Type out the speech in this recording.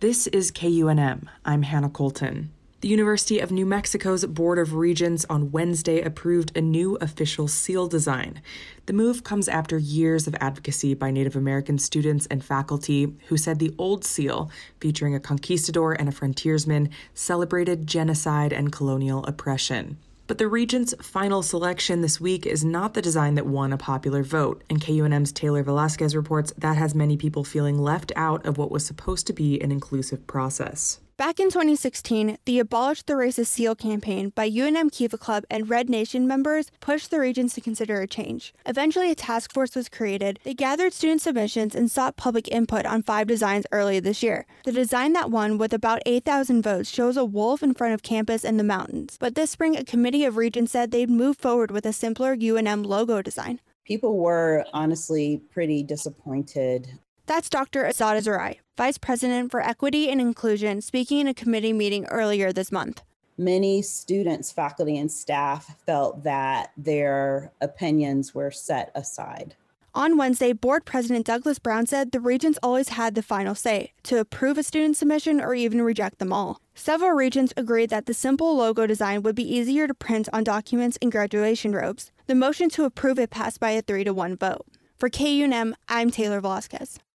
This is KUNM. I'm Hannah Colton. The University of New Mexico's Board of Regents on Wednesday approved a new official seal design. The move comes after years of advocacy by Native American students and faculty who said the old seal, featuring a conquistador and a frontiersman, celebrated genocide and colonial oppression. But the Regents' final selection this week is not the design that won a popular vote, and KUNM's Taylor Velasquez reports that has many people feeling left out of what was supposed to be an inclusive process. Back in 2016, the Abolish the Racist Seal campaign by UNM Kiva Club and Red Nation members pushed the Regents to consider a change. Eventually, a task force was created. They gathered student submissions and sought public input on 5 designs early this year. The design that won with about 8,000 votes shows a wolf in front of campus and the mountains. But this spring, a committee of Regents said they'd move forward with a simpler UNM logo design. People were honestly pretty disappointed. That's Dr. Azad Azarai, Vice President for Equity and Inclusion, speaking in a committee meeting earlier this month. Many students, faculty, and staff felt that their opinions were set aside. On Wednesday, Board President Douglas Brown said the Regents always had the final say to approve a student submission or even reject them all. Several Regents agreed that the simple logo design would be easier to print on documents and graduation robes. The motion to approve it passed by a 3-1 vote. For KUNM, I'm Taylor Velasquez.